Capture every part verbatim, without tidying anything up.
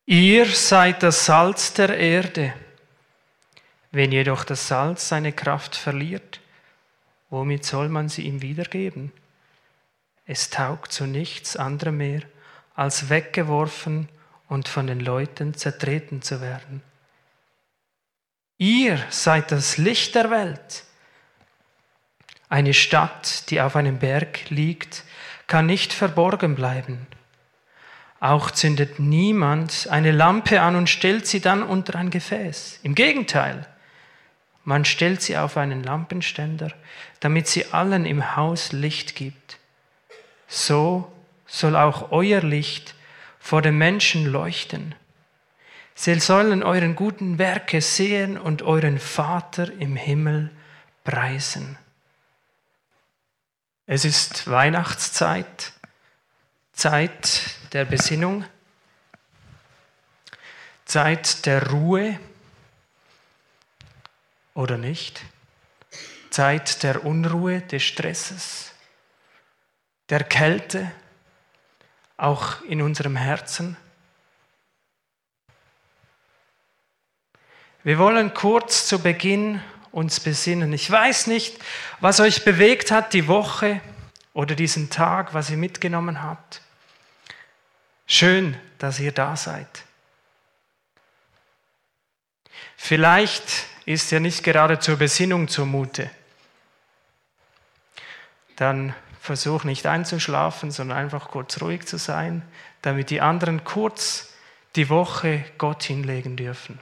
Ihr seid das Salz der Erde. Wenn jedoch das Salz seine Kraft verliert, womit soll man sie ihm wiedergeben? Es taugt zu nichts anderem mehr, als weggeworfen und von den Leuten zertreten zu werden. Ihr seid das Licht der Welt. Eine Stadt, die auf einem Berg liegt, kann nicht verborgen bleiben. Auch zündet niemand eine Lampe an und stellt sie dann unter ein Gefäß. Im Gegenteil, man stellt sie auf einen Lampenständer, damit sie allen im Haus Licht gibt. So soll auch euer Licht vor den Menschen leuchten. Sie sollen euren guten Werke sehen und euren Vater im Himmel preisen. Es ist Weihnachtszeit, Zeit der Besinnung, Zeit der Ruhe oder nicht, Zeit der Unruhe, des Stresses, der Kälte, auch in unserem Herzen. Wir wollen kurz zu Beginn uns besinnen. Ich weiß nicht, was euch bewegt hat die Woche oder diesen Tag, was ihr mitgenommen habt. Schön, dass ihr da seid. Vielleicht ist ja nicht gerade zur Besinnung zumute. Dann versuch nicht einzuschlafen, sondern einfach kurz ruhig zu sein, damit die anderen kurz die Woche Gott hinlegen dürfen.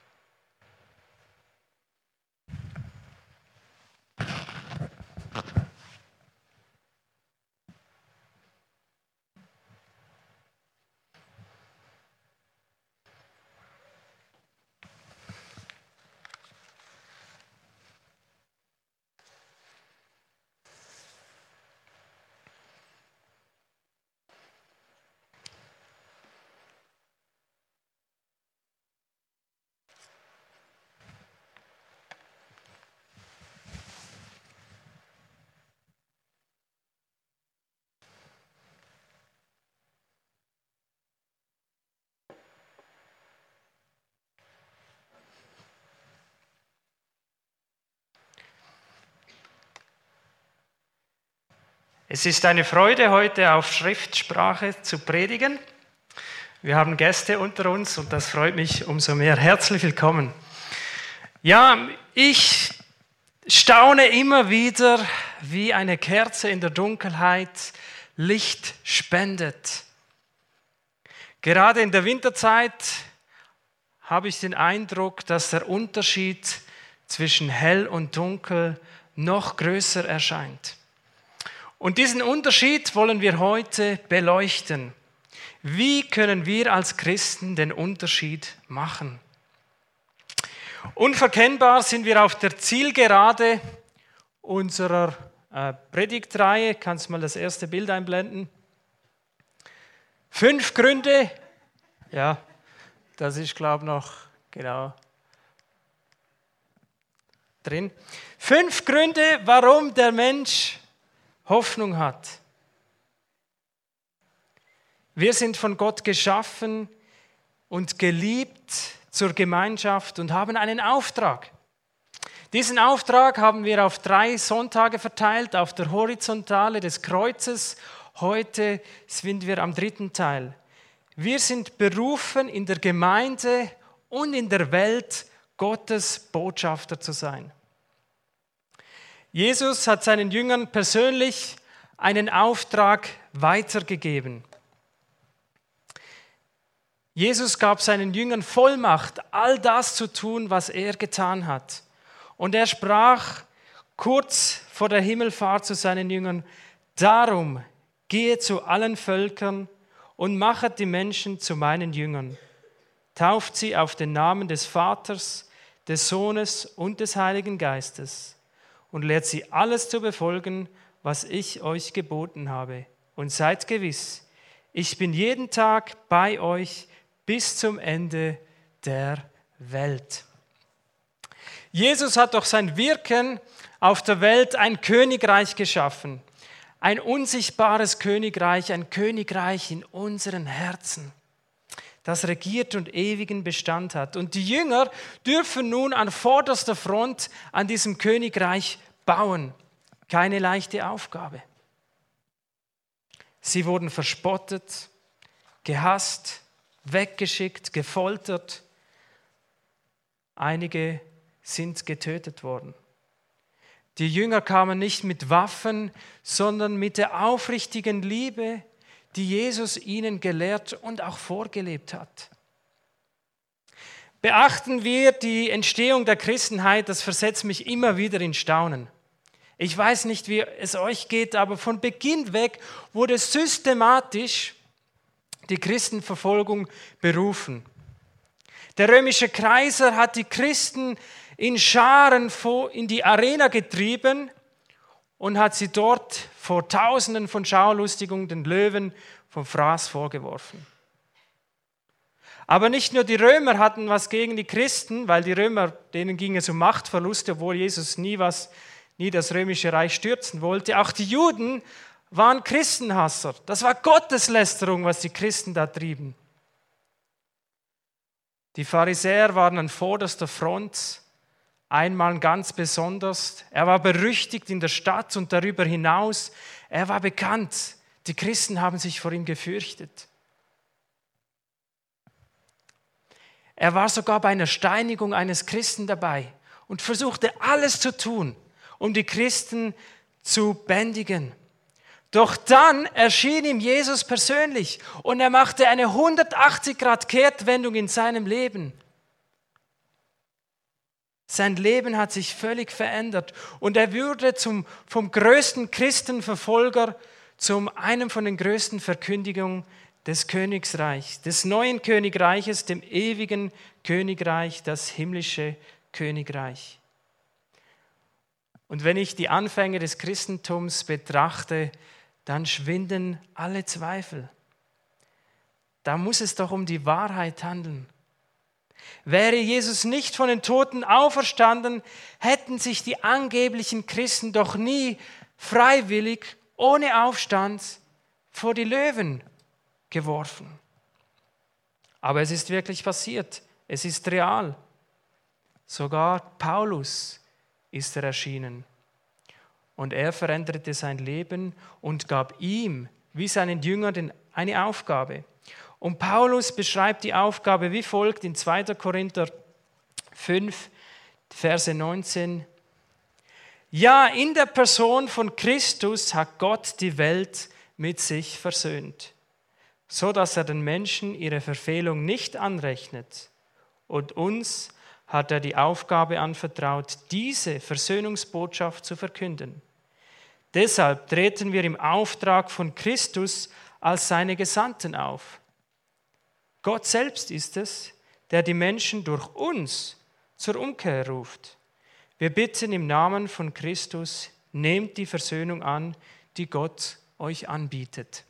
Es ist eine Freude, heute auf Schriftsprache zu predigen. Wir haben Gäste unter uns und das freut mich umso mehr. Herzlich willkommen. Ja, ich staune immer wieder, wie eine Kerze in der Dunkelheit Licht spendet. Gerade in der Winterzeit habe ich den Eindruck, dass der Unterschied zwischen hell und dunkel noch größer erscheint. Und diesen Unterschied wollen wir heute beleuchten. Wie können wir als Christen den Unterschied machen? Unverkennbar sind wir auf der Zielgerade unserer äh, Predigtreihe. Kannst du mal das erste Bild einblenden? Fünf Gründe, ja, das ist, glaube ich, noch genau drin. Fünf Gründe, warum der Mensch Hoffnung hat. Wir sind von Gott geschaffen und geliebt zur Gemeinschaft und haben einen Auftrag. Diesen Auftrag haben wir auf drei Sonntage verteilt, auf der Horizontale des Kreuzes. Heute sind wir am dritten Teil. Wir sind berufen, in der Gemeinde und in der Welt Gottes Botschafter zu sein. Jesus hat seinen Jüngern persönlich einen Auftrag weitergegeben. Jesus gab seinen Jüngern Vollmacht, all das zu tun, was er getan hat. Und er sprach kurz vor der Himmelfahrt zu seinen Jüngern: Darum gehe zu allen Völkern und machet die Menschen zu meinen Jüngern. Tauft sie auf den Namen des Vaters, des Sohnes und des Heiligen Geistes. Und lehrt sie alles zu befolgen, was ich euch geboten habe. Und seid gewiss, ich bin jeden Tag bei euch bis zum Ende der Welt. Jesus hat durch sein Wirken auf der Welt ein Königreich geschaffen. Ein unsichtbares Königreich, ein Königreich in unseren Herzen. das regiert und ewigen Bestand hat. Und die Jünger dürfen nun an vorderster Front an diesem Königreich bauen. Keine leichte Aufgabe. Sie wurden verspottet, gehasst, weggeschickt, gefoltert. Einige sind getötet worden. Die Jünger kamen nicht mit Waffen, sondern mit der aufrichtigen Liebe, die Jesus ihnen gelehrt und auch vorgelebt hat. Beachten wir die Entstehung der Christenheit, das versetzt mich immer wieder in Staunen. Ich weiß nicht, wie es euch geht, aber von Beginn weg wurde systematisch die Christenverfolgung berufen. Der römische Kaiser hat die Christen in Scharen in die Arena getrieben und hat sie dort vor Tausenden von Schaulustigungen den Löwen vom Fraß vorgeworfen. Aber nicht nur die Römer hatten was gegen die Christen, weil die Römer, denen ging es um Machtverluste, obwohl Jesus nie, was, nie das römische Reich stürzen wollte. Auch die Juden waren Christenhasser. Das war Gotteslästerung, was die Christen da trieben. Die Pharisäer waren an vorderster Front, einmal ganz besonders. Er war berüchtigt in der Stadt und darüber hinaus. Er war bekannt. Die Christen haben sich vor ihm gefürchtet. Er war sogar bei einer Steinigung eines Christen dabei und versuchte alles zu tun, um die Christen zu bändigen. Doch dann erschien ihm Jesus persönlich und er machte eine hundertachtzig Grad Kehrtwendung in seinem Leben. Sein Leben hat sich völlig verändert und er wurde zum, vom größten Christenverfolger zu einem von den größten Verkündigungen des Königreichs, des neuen Königreiches, dem ewigen Königreich, das himmlische Königreich. Und wenn ich die Anfänge des Christentums betrachte, dann schwinden alle Zweifel. Da muss es doch um die Wahrheit handeln. Wäre Jesus nicht von den Toten auferstanden, hätten sich die angeblichen Christen doch nie freiwillig, ohne Aufstand, vor die Löwen geworfen. Aber es ist wirklich passiert. Es ist real. Sogar Paulus ist er erschienen. Und er veränderte sein Leben und gab ihm, wie seinen Jüngern, eine Aufgabe. Und Paulus beschreibt die Aufgabe wie folgt in zweiter Korinther fünf, Verse neunzehn. Ja, in der Person von Christus hat Gott die Welt mit sich versöhnt, so dass er den Menschen ihre Verfehlung nicht anrechnet. Und uns hat er die Aufgabe anvertraut, diese Versöhnungsbotschaft zu verkünden. Deshalb treten wir im Auftrag von Christus als seine Gesandten auf. Gott selbst ist es, der die Menschen durch uns zur Umkehr ruft. Wir bitten im Namen von Christus, nehmt die Versöhnung an, die Gott euch anbietet.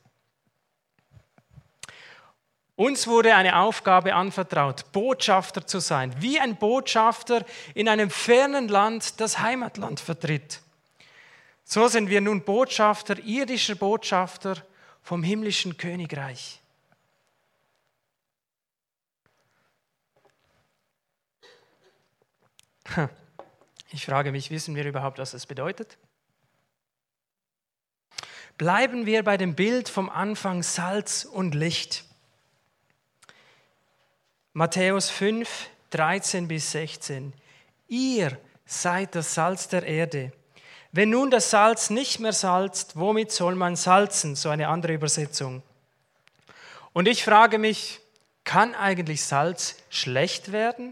Uns wurde eine Aufgabe anvertraut, Botschafter zu sein, wie ein Botschafter in einem fernen Land das Heimatland vertritt. So sind wir nun Botschafter, irdischer Botschafter vom himmlischen Königreich. Ich frage mich, wissen wir überhaupt, was das bedeutet? Bleiben wir bei dem Bild vom Anfang Salz und Licht. Matthäus fünf, dreizehn bis sechzehn. Ihr seid das Salz der Erde. Wenn nun das Salz nicht mehr salzt, womit soll man salzen? So eine andere Übersetzung. Und ich frage mich, kann eigentlich Salz schlecht werden?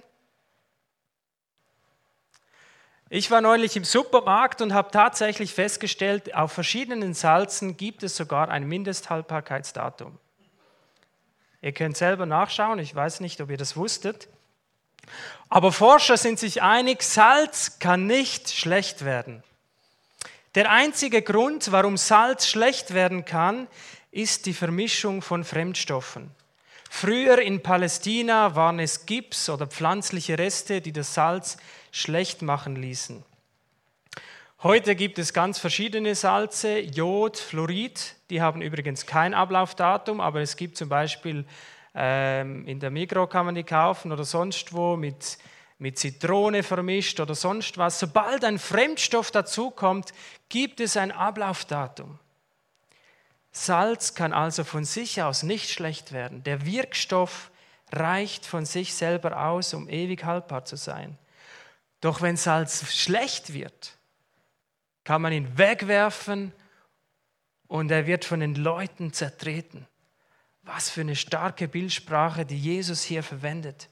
Ich war neulich im Supermarkt und habe tatsächlich festgestellt, auf verschiedenen Salzen gibt es sogar ein Mindesthaltbarkeitsdatum. Ihr könnt selber nachschauen, ich weiß nicht, ob ihr das wusstet. Aber Forscher sind sich einig, Salz kann nicht schlecht werden. Der einzige Grund, warum Salz schlecht werden kann, ist die Vermischung von Fremdstoffen. Früher in Palästina waren es Gips oder pflanzliche Reste, die das Salz schlecht machen ließen. Heute gibt es ganz verschiedene Salze, Jod, Fluorid, die haben übrigens kein Ablaufdatum, aber es gibt zum Beispiel Ähm, in der Migros kann man die kaufen oder sonst wo mit, mit Zitrone vermischt oder sonst was. Sobald ein Fremdstoff dazukommt, gibt es ein Ablaufdatum. Salz kann also von sich aus nicht schlecht werden. Der Wirkstoff reicht von sich selber aus, um ewig haltbar zu sein. Doch wenn Salz schlecht wird, kann man ihn wegwerfen und er wird von den Leuten zertreten. Was für eine starke Bildsprache, die Jesus hier verwendet.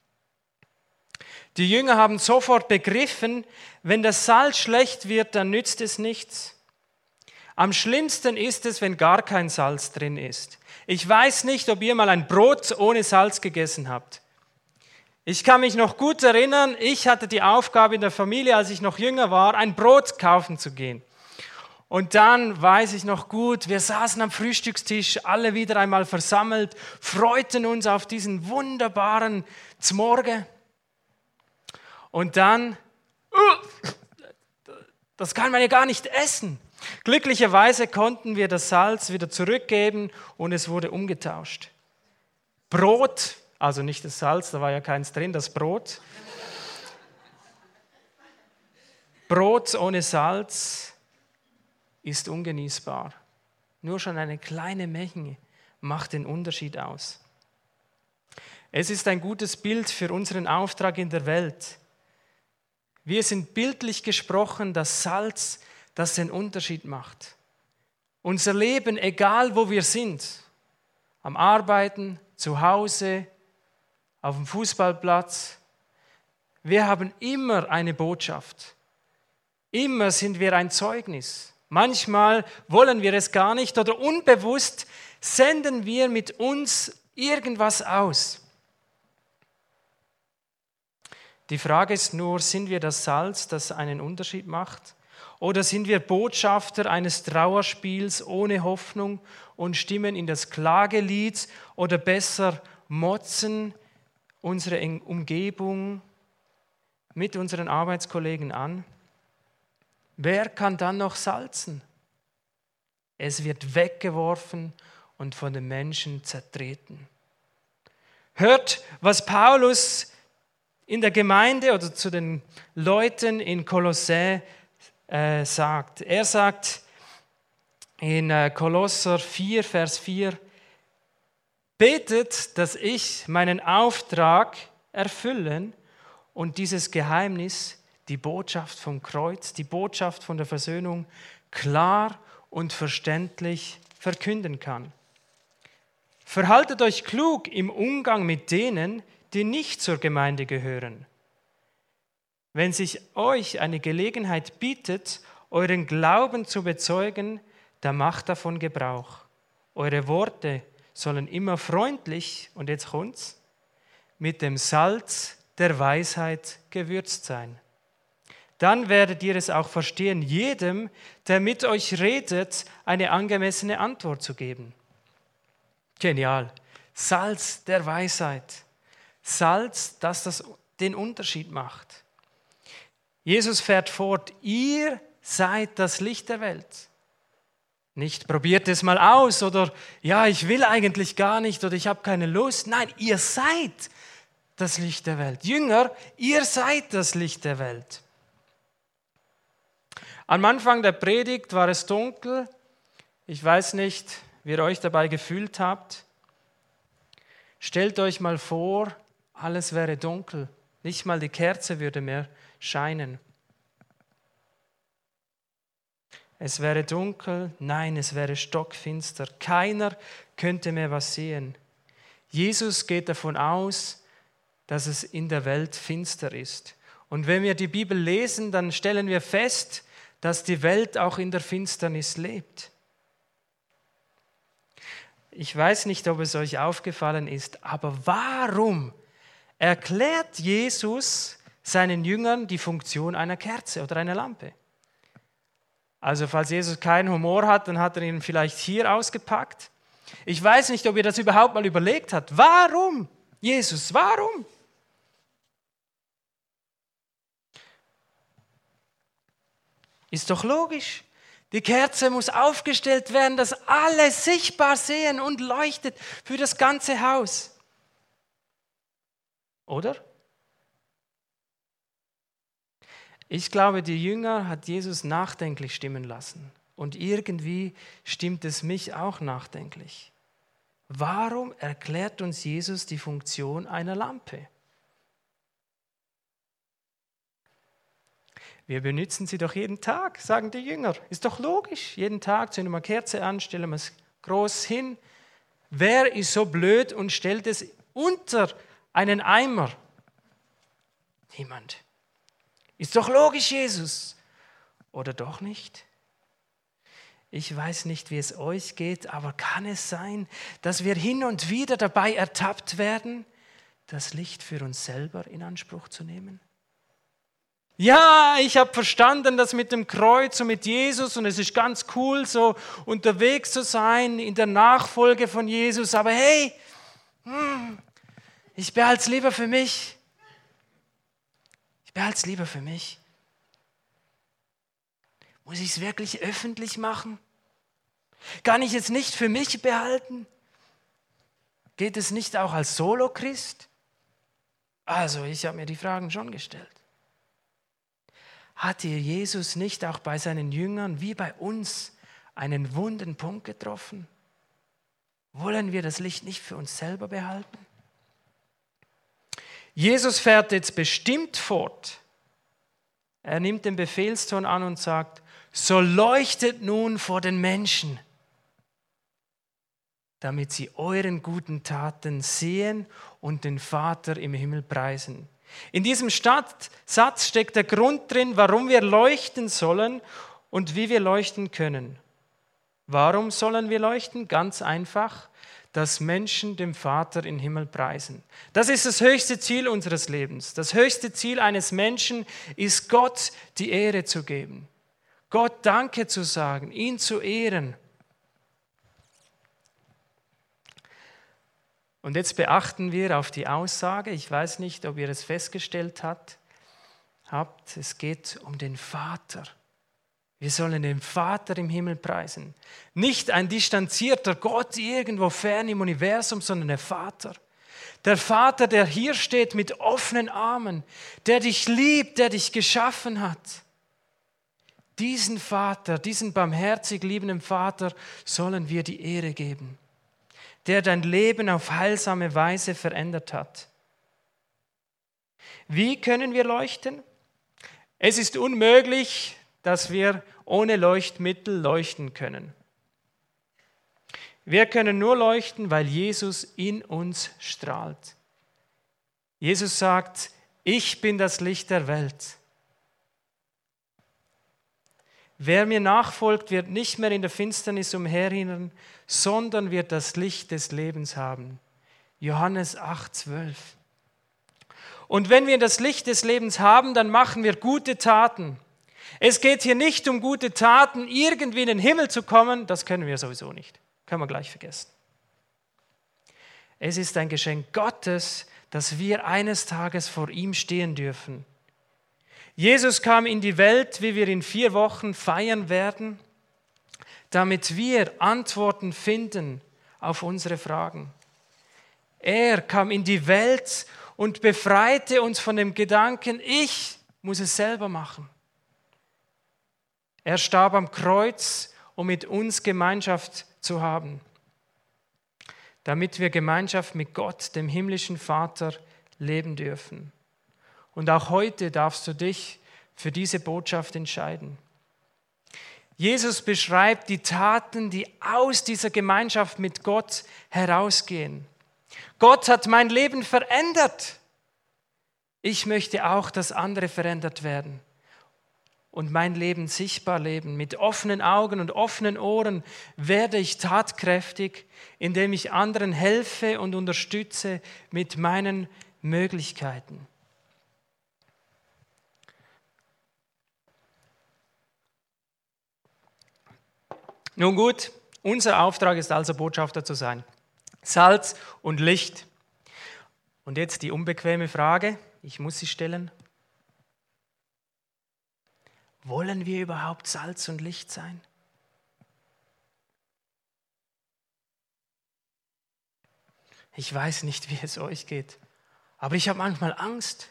Die Jünger haben sofort begriffen, wenn das Salz schlecht wird, dann nützt es nichts. Am schlimmsten ist es, wenn gar kein Salz drin ist. Ich weiß nicht, ob ihr mal ein Brot ohne Salz gegessen habt. Ich kann mich noch gut erinnern, ich hatte die Aufgabe in der Familie, als ich noch jünger war, ein Brot kaufen zu gehen. Und dann weiß ich noch gut, wir saßen am Frühstückstisch, alle wieder einmal versammelt, freuten uns auf diesen wunderbaren Zmorgen. Und dann, uh, das kann man ja gar nicht essen. Glücklicherweise konnten wir das Salz wieder zurückgeben und es wurde umgetauscht. Brot, also nicht das Salz, da war ja keins drin, das Brot. Brot ohne Salz ist ungenießbar. Nur schon eine kleine Menge macht den Unterschied aus. Es ist ein gutes Bild für unseren Auftrag in der Welt. Wir sind bildlich gesprochen das Salz, das den Unterschied macht. Unser Leben, egal wo wir sind, am Arbeiten, zu Hause, auf dem Fußballplatz, wir haben immer eine Botschaft. Immer sind wir ein Zeugnis. Manchmal wollen wir es gar nicht oder unbewusst senden wir mit uns irgendwas aus. Die Frage ist nur, sind wir das Salz, das einen Unterschied macht? Oder sind wir Botschafter eines Trauerspiels ohne Hoffnung und stimmen in das Klagelied oder besser motzen unsere Umgebung mit unseren Arbeitskollegen an? Wer kann dann noch salzen? Es wird weggeworfen und von den Menschen zertreten. Hört, was Paulus in der Gemeinde oder zu den Leuten in Kolossä äh, sagt. Er sagt in äh, Kolosser vier, Vers vier, betet, dass ich meinen Auftrag erfüllen und dieses Geheimnis, die Botschaft vom Kreuz, die Botschaft von der Versöhnung klar und verständlich verkünden kann. Verhaltet euch klug im Umgang mit denen, die nicht zur Gemeinde gehören. Wenn sich euch eine Gelegenheit bietet, euren Glauben zu bezeugen, dann macht davon Gebrauch. Eure Worte sollen immer freundlich, und jetzt kommt's, mit dem Salz der Weisheit gewürzt sein. Dann werdet ihr es auch verstehen, jedem, der mit euch redet, eine angemessene Antwort zu geben. Genial. Salz der Weisheit. Salz, das, das den Unterschied macht. Jesus fährt fort, ihr seid das Licht der Welt. Nicht probiert es mal aus oder ja, ich will eigentlich gar nicht oder ich habe keine Lust. Nein, ihr seid das Licht der Welt. Jünger, ihr seid das Licht der Welt. Am Anfang der Predigt war es dunkel. Ich weiß nicht, wie ihr euch dabei gefühlt habt. Stellt euch mal vor, alles wäre dunkel. Nicht mal die Kerze würde mehr scheinen. Es wäre dunkel, nein, es wäre stockfinster. Keiner könnte mehr was sehen. Jesus geht davon aus, dass es in der Welt finster ist. Und wenn wir die Bibel lesen, dann stellen wir fest, dass die Welt auch in der Finsternis lebt. Ich weiß nicht, ob es euch aufgefallen ist, aber warum erklärt Jesus seinen Jüngern die Funktion einer Kerze oder einer Lampe? Also falls Jesus keinen Humor hat, dann hat er ihn vielleicht hier ausgepackt. Ich weiß nicht, ob ihr das überhaupt mal überlegt habt. Warum, Jesus, warum? Ist doch logisch. Die Kerze muss aufgestellt werden, dass alle sichtbar sehen und leuchtet für das ganze Haus. Oder? Ich glaube, die Jünger hat Jesus nachdenklich stimmen lassen. Und irgendwie stimmt es mich auch nachdenklich. Warum erklärt uns Jesus die Funktion einer Lampe? Wir benutzen sie doch jeden Tag, sagen die Jünger. Ist doch logisch. Jeden Tag zünden wir eine Kerze an, stellen wir es groß hin. Wer ist so blöd und stellt es unter einen Eimer? Niemand. Ist doch logisch, Jesus. Oder doch nicht? Ich weiß nicht, wie es euch geht, aber kann es sein, dass wir hin und wieder dabei ertappt werden, das Licht für uns selber in Anspruch zu nehmen? Ja, ich habe verstanden, das mit dem Kreuz und mit Jesus und es ist ganz cool, so unterwegs zu sein in der Nachfolge von Jesus, aber hey, ich behalte es lieber für mich. Ich behalte es lieber für mich. Muss ich es wirklich öffentlich machen? Kann ich es nicht für mich behalten? Geht es nicht auch als Solo-Christ? Also, ich habe mir die Fragen schon gestellt. Hat hier Jesus nicht auch bei seinen Jüngern wie bei uns einen wunden Punkt getroffen? Wollen wir das Licht nicht für uns selber behalten? Jesus fährt jetzt bestimmt fort. Er nimmt den Befehlston an und sagt, so leuchtet nun vor den Menschen, damit sie euren guten Taten sehen und den Vater im Himmel preisen. In diesem Satz steckt der Grund drin, warum wir leuchten sollen und wie wir leuchten können. Warum sollen wir leuchten? Ganz einfach, dass Menschen den Vater im Himmel preisen. Das ist das höchste Ziel unseres Lebens. Das höchste Ziel eines Menschen ist, Gott die Ehre zu geben. Gott Danke zu sagen, ihn zu ehren. Und jetzt beachten wir auf die Aussage, ich weiß nicht, ob ihr es festgestellt habt, habt, es geht um den Vater. Wir sollen den Vater im Himmel preisen. Nicht ein distanzierter Gott irgendwo fern im Universum, sondern der Vater. Der Vater, der hier steht mit offenen Armen, der dich liebt, der dich geschaffen hat. Diesen Vater, diesen barmherzig liebenden Vater sollen wir die Ehre geben, der dein Leben auf heilsame Weise verändert hat. Wie können wir leuchten? Es ist unmöglich, dass wir ohne Leuchtmittel leuchten können. Wir können nur leuchten, weil Jesus in uns strahlt. Jesus sagt, ich bin das Licht der Welt. Wer mir nachfolgt, wird nicht mehr in der Finsternis umherirren, sondern wird das Licht des Lebens haben. Johannes acht, zwölf. Und wenn wir das Licht des Lebens haben, dann machen wir gute Taten. Es geht hier nicht um gute Taten, irgendwie in den Himmel zu kommen, das können wir sowieso nicht. Können wir gleich vergessen. Es ist ein Geschenk Gottes, dass wir eines Tages vor ihm stehen dürfen. Jesus kam in die Welt, wie wir in vier Wochen feiern werden, damit wir Antworten finden auf unsere Fragen. Er kam in die Welt und befreite uns von dem Gedanken, ich muss es selber machen. Er starb am Kreuz, um mit uns Gemeinschaft zu haben, damit wir Gemeinschaft mit Gott, dem himmlischen Vater, leben dürfen. Und auch heute darfst du dich für diese Botschaft entscheiden. Jesus beschreibt die Taten, die aus dieser Gemeinschaft mit Gott herausgehen. Gott hat mein Leben verändert. Ich möchte auch, dass andere verändert werden und mein Leben sichtbar leben. Mit offenen Augen und offenen Ohren werde ich tatkräftig, indem ich anderen helfe und unterstütze mit meinen Möglichkeiten. Nun gut, unser Auftrag ist also, Botschafter zu sein. Salz und Licht. Und jetzt die unbequeme Frage, ich muss sie stellen. Wollen wir überhaupt Salz und Licht sein? Ich weiß nicht, wie es euch geht, Aber ich habe manchmal Angst.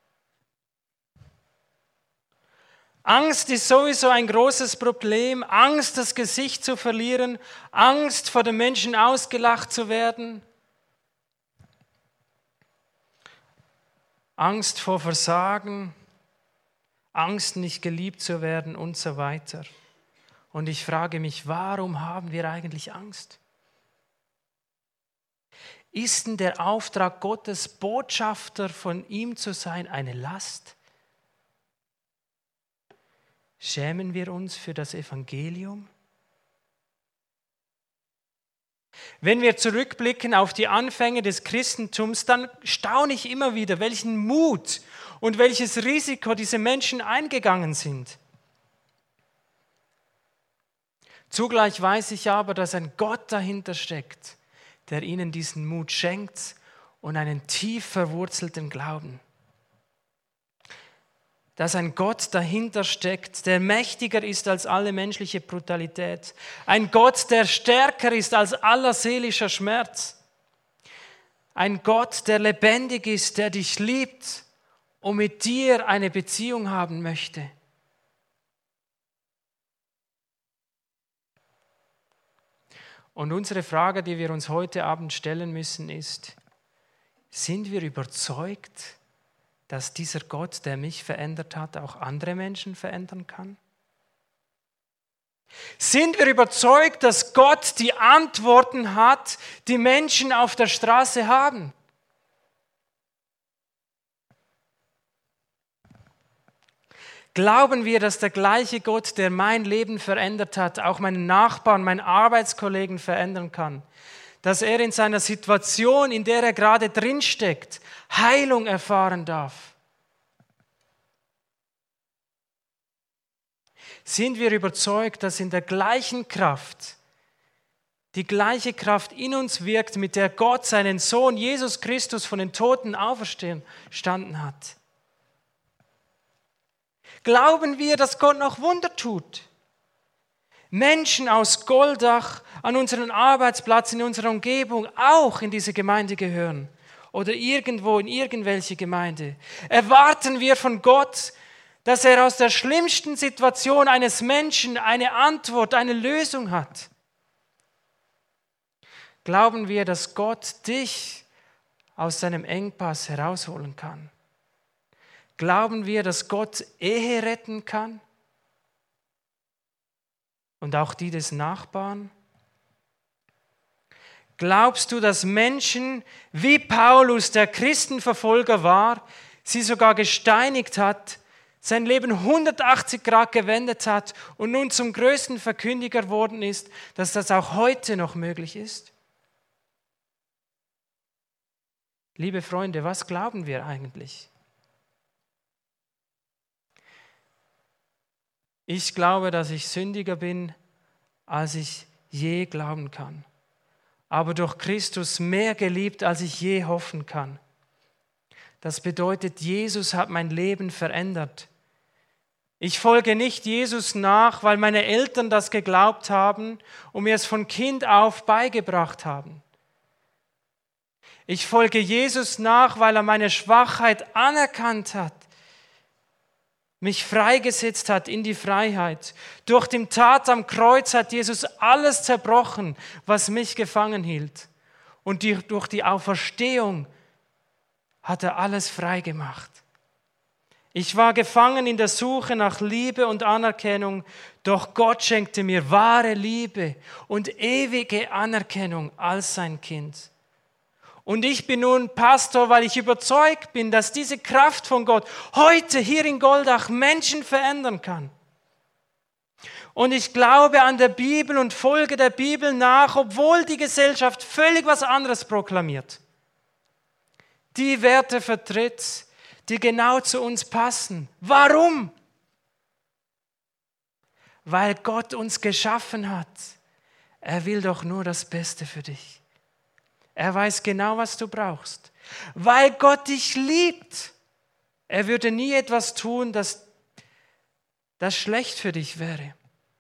Angst ist sowieso ein großes Problem. Angst, das Gesicht zu verlieren. Angst, vor den Menschen ausgelacht zu werden. Angst vor Versagen. Angst, nicht geliebt zu werden und so weiter. Und ich frage mich, warum haben wir eigentlich Angst? Ist denn der Auftrag Gottes, Botschafter von ihm zu sein, eine Last? Schämen wir uns für das Evangelium? Wenn wir zurückblicken auf die Anfänge des Christentums, dann staune ich immer wieder, welchen Mut und welches Risiko diese Menschen eingegangen sind. Zugleich weiß ich aber, dass ein Gott dahinter steckt, der ihnen diesen Mut schenkt und einen tief verwurzelten Glauben. Dass ein Gott dahinter steckt, der mächtiger ist als alle menschliche Brutalität. Ein Gott, der stärker ist als aller seelischer Schmerz. Ein Gott, der lebendig ist, der dich liebt und mit dir eine Beziehung haben möchte. Und unsere Frage, die wir uns heute Abend stellen müssen, ist, sind wir überzeugt, dass dieser Gott, der mich verändert hat, auch andere Menschen verändern kann? Sind wir überzeugt, dass Gott die Antworten hat, die Menschen auf der Straße haben? Glauben wir, dass der gleiche Gott, der mein Leben verändert hat, auch meinen Nachbarn, meinen Arbeitskollegen verändern kann? Dass er in seiner Situation, in der er gerade drinsteckt, Heilung erfahren darf? Sind wir überzeugt, dass in der gleichen Kraft, die gleiche Kraft in uns wirkt, mit der Gott seinen Sohn Jesus Christus von den Toten auferstanden hat? Glauben wir, dass Gott noch Wunder tut? Menschen aus Goldach an unseren Arbeitsplatz, in unserer Umgebung auch in diese Gemeinde gehören oder irgendwo in irgendwelche Gemeinde. Erwarten wir von Gott, dass er aus der schlimmsten Situation eines Menschen eine Antwort, eine Lösung hat? Glauben wir, dass Gott dich aus seinem Engpass herausholen kann? Glauben wir, dass Gott Ehe retten kann? Und auch die des Nachbarn? Glaubst du, dass Menschen, wie Paulus, der Christenverfolger war, sie sogar gesteinigt hat, sein Leben hundertachtzig Grad gewendet hat und nun zum größten Verkündiger geworden ist, dass das auch heute noch möglich ist? Liebe Freunde, was glauben wir eigentlich? Ich glaube, dass ich sündiger bin, als ich je glauben kann. Aber durch Christus mehr geliebt, als ich je hoffen kann. Das bedeutet, Jesus hat mein Leben verändert. Ich folge nicht Jesus nach, weil meine Eltern das geglaubt haben und mir es von Kind auf beigebracht haben. Ich folge Jesus nach, weil er meine Schwachheit anerkannt hat, mich freigesetzt hat in die Freiheit. Durch die Tat am Kreuz hat Jesus alles zerbrochen, was mich gefangen hielt. Und die, durch die Auferstehung hat er alles frei gemacht. Ich war gefangen in der Suche nach Liebe und Anerkennung, doch Gott schenkte mir wahre Liebe und ewige Anerkennung als sein Kind. Und ich bin nun Pastor, weil ich überzeugt bin, dass diese Kraft von Gott heute hier in Goldach Menschen verändern kann. Und ich glaube an der Bibel und folge der Bibel nach, obwohl die Gesellschaft völlig was anderes proklamiert. Die Werte vertritt, die genau zu uns passen. Warum? Weil Gott uns geschaffen hat. Er will doch nur das Beste für dich. Er weiß genau, was du brauchst. Weil Gott dich liebt. Er würde nie etwas tun, das, das schlecht für dich wäre.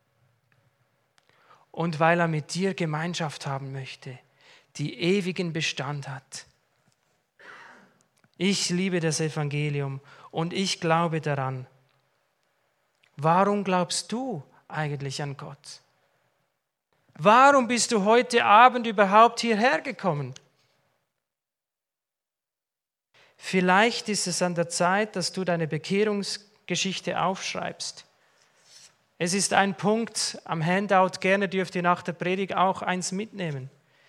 Und weil er mit dir Gemeinschaft haben möchte, die ewigen Bestand hat. Ich liebe das Evangelium und ich glaube daran. Warum glaubst du eigentlich an Gott? Warum bist du heute Abend überhaupt hierher gekommen? Vielleicht ist es an der Zeit, dass du deine Bekehrungsgeschichte aufschreibst. Es ist ein Punkt am Handout, gerne dürft ihr nach der Predigt auch eins mitnehmen.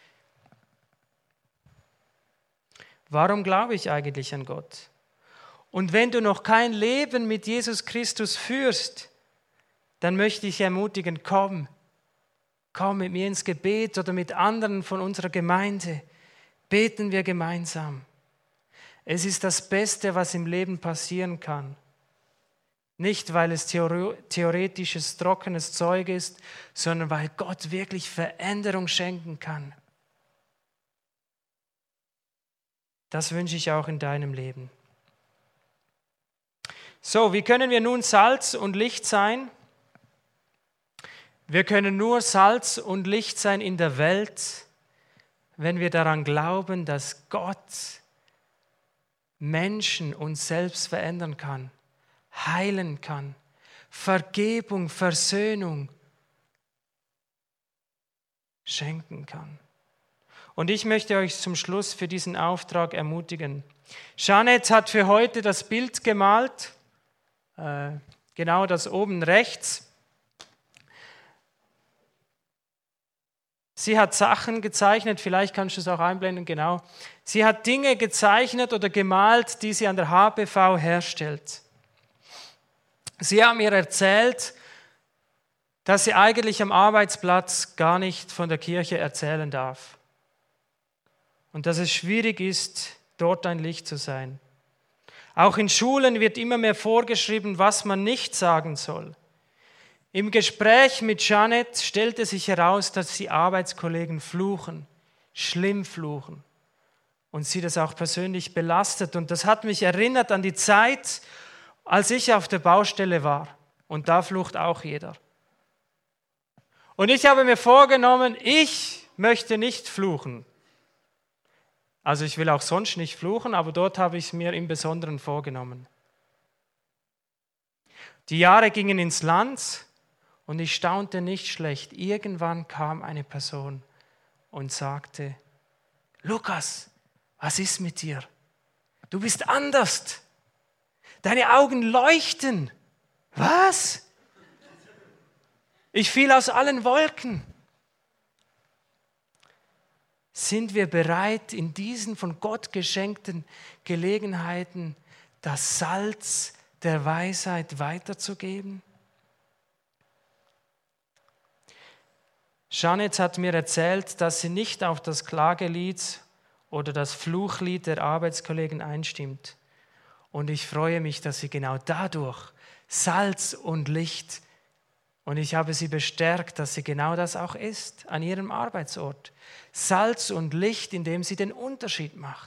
Warum glaube ich eigentlich an Gott? Und wenn du noch kein Leben mit Jesus Christus führst, dann möchte ich ermutigen, komm, komm mit mir ins Gebet oder mit anderen von unserer Gemeinde. Beten wir gemeinsam. Es ist das Beste, was im Leben passieren kann. Nicht, weil es theoretisches, trockenes Zeug ist, sondern weil Gott wirklich Veränderung schenken kann. Das wünsche ich auch in deinem Leben. So, wie können wir nun Salz und Licht sein? Wir können nur Salz und Licht sein in der Welt, wenn wir daran glauben, dass Gott Menschen uns selbst verändern kann, heilen kann, Vergebung, Versöhnung schenken kann. Und ich möchte euch zum Schluss für diesen Auftrag ermutigen. Jeanette hat für heute das Bild gemalt, äh, genau das oben rechts. Sie hat Sachen gezeichnet, vielleicht kannst du es auch einblenden, genau. Sie hat Dinge gezeichnet oder gemalt, die sie an der H B V herstellt. Sie hat mir erzählt, dass sie eigentlich am Arbeitsplatz gar nicht von der Kirche erzählen darf. Und dass es schwierig ist, dort ein Licht zu sein. Auch in Schulen wird immer mehr vorgeschrieben, was man nicht sagen soll. Im Gespräch mit Jeanette stellte sich heraus, dass die Arbeitskollegen fluchen, schlimm fluchen. Und sie das auch persönlich belastet. Und das hat mich erinnert an die Zeit, als ich auf der Baustelle war. Und da flucht auch jeder. Und ich habe mir vorgenommen, ich möchte nicht fluchen. Also ich will auch sonst nicht fluchen, aber dort habe ich es mir im Besonderen vorgenommen. Die Jahre gingen ins Land und ich staunte nicht schlecht. Irgendwann kam eine Person und sagte, Lukas, was ist mit dir? Du bist anders. Deine Augen leuchten. Was? Ich fiel aus allen Wolken. Sind wir bereit, in diesen von Gott geschenkten Gelegenheiten das Salz der Weisheit weiterzugeben? Jeanette hat mir erzählt, dass sie nicht auf das Klagelied oder das Fluchlied der Arbeitskollegen einstimmt. Und ich freue mich, dass sie genau dadurch Salz und Licht, und ich habe sie bestärkt, dass sie genau das auch ist, an ihrem Arbeitsort. Salz und Licht, indem sie den Unterschied macht.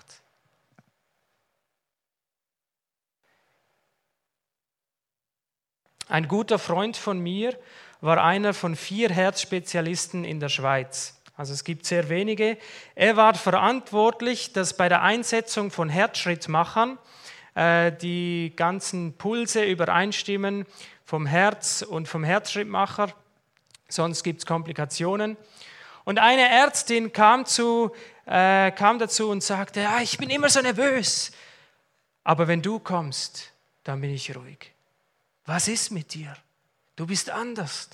Ein guter Freund von mir war einer von vier Herzspezialisten in der Schweiz. Also es gibt sehr wenige. Er war verantwortlich, dass bei der Einsetzung von Herzschrittmachern äh, die ganzen Pulse übereinstimmen vom Herz und vom Herzschrittmacher, sonst gibt es Komplikationen. Und eine Ärztin kam, zu, äh, kam dazu und sagte, ja, ich bin immer so nervös, aber wenn du kommst, dann bin ich ruhig. Was ist mit dir? Du bist anders.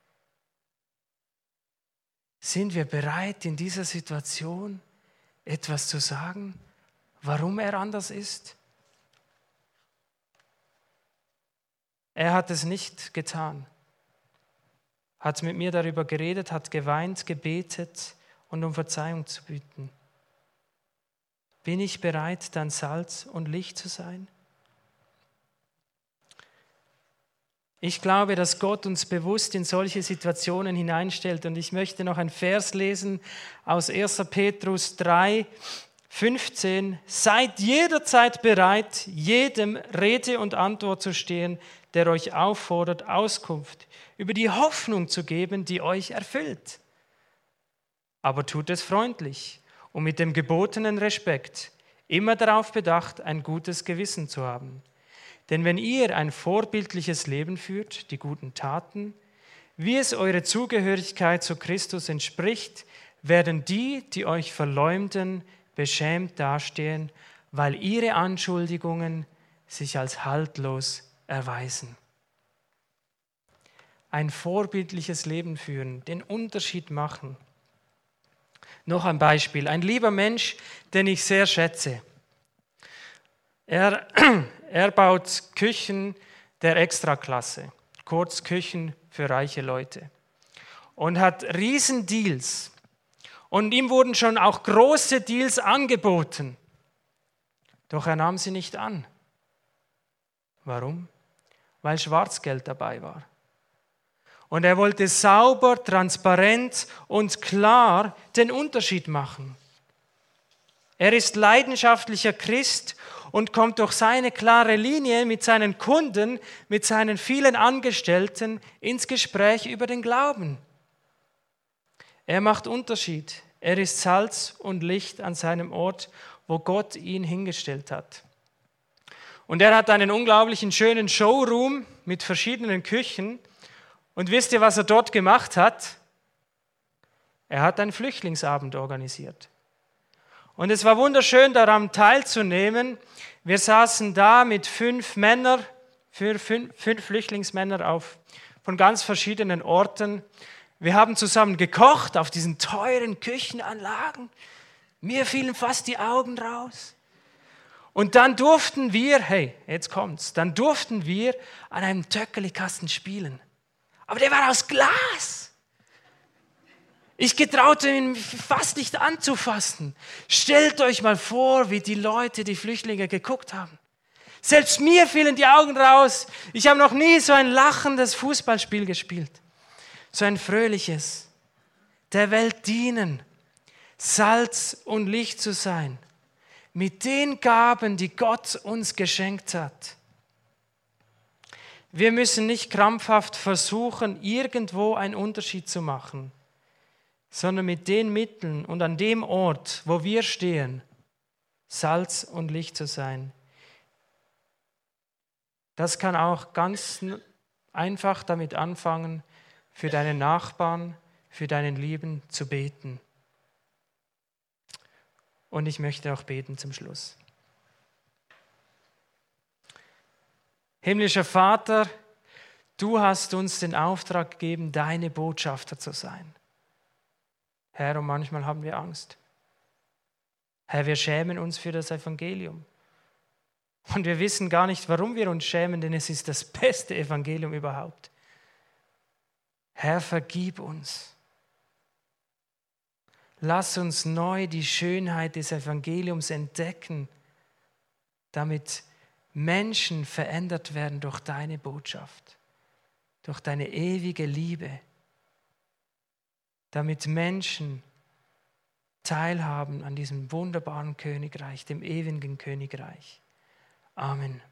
Sind wir bereit, in dieser Situation etwas zu sagen, warum er anders ist? Er hat es nicht getan, hat mit mir darüber geredet, hat geweint, gebetet und um Verzeihung zu bitten. Bin ich bereit, dann Salz und Licht zu sein? Ich glaube, dass Gott uns bewusst in solche Situationen hineinstellt. Und ich möchte noch einen Vers lesen aus erster Petrus drei, fünfzehn. Seid jederzeit bereit, jedem Rede und Antwort zu stehen, der euch auffordert, Auskunft über die Hoffnung zu geben, die euch erfüllt. Aber tut es freundlich und mit dem gebotenen Respekt, immer darauf bedacht, ein gutes Gewissen zu haben. Denn wenn ihr ein vorbildliches Leben führt, die guten Taten, wie es eure Zugehörigkeit zu Christus entspricht, werden die, die euch verleumden, beschämt dastehen, weil ihre Anschuldigungen sich als haltlos erweisen. Ein vorbildliches Leben führen, den Unterschied machen. Noch ein Beispiel. Ein lieber Mensch, den ich sehr schätze. Er, er baut Küchen der Extraklasse, kurz Küchen für reiche Leute. Und hat Riesendeals. Und ihm wurden schon auch große Deals angeboten. Doch er nahm sie nicht an. Warum? Weil Schwarzgeld dabei war. Und er wollte sauber, transparent und klar den Unterschied machen. Er ist leidenschaftlicher Christ und kommt durch seine klare Linie mit seinen Kunden, mit seinen vielen Angestellten ins Gespräch über den Glauben. Er macht Unterschied. Er ist Salz und Licht an seinem Ort, wo Gott ihn hingestellt hat. Und er hat einen unglaublichen schönen Showroom mit verschiedenen Küchen. Und wisst ihr, was er dort gemacht hat? Er hat einen Flüchtlingsabend organisiert. Und es war wunderschön, daran teilzunehmen. Wir saßen da mit fünf Männern, fünf, fünf Flüchtlingsmänner auf, von ganz verschiedenen Orten. Wir haben zusammen gekocht auf diesen teuren Küchenanlagen. Mir fielen fast die Augen raus. Und dann durften wir, hey, jetzt kommt's, dann durften wir an einem Töckelikasten spielen. Aber der war aus Glas. Ich getraute ihn fast nicht anzufassen. Stellt euch mal vor, wie die Leute, die Flüchtlinge geguckt haben. Selbst mir fielen die Augen raus. Ich habe noch nie so ein lachendes Fußballspiel gespielt. So ein fröhliches. Der Welt dienen. Salz und Licht zu sein. Mit den Gaben, die Gott uns geschenkt hat. Wir müssen nicht krampfhaft versuchen, irgendwo einen Unterschied zu machen, sondern mit den Mitteln und an dem Ort, wo wir stehen, Salz und Licht zu sein. Das kann auch ganz einfach damit anfangen, für deinen Nachbarn, für deinen Lieben zu beten. Und ich möchte auch beten zum Schluss. Himmlischer Vater, du hast uns den Auftrag gegeben, deine Botschafter zu sein. Herr, und manchmal haben wir Angst. Herr, wir schämen uns für das Evangelium. Und wir wissen gar nicht, warum wir uns schämen, denn es ist das beste Evangelium überhaupt. Herr, vergib uns. Lass uns neu die Schönheit des Evangeliums entdecken, damit Menschen verändert werden durch deine Botschaft, durch deine ewige Liebe, damit Menschen teilhaben an diesem wunderbaren Königreich, dem ewigen Königreich. Amen.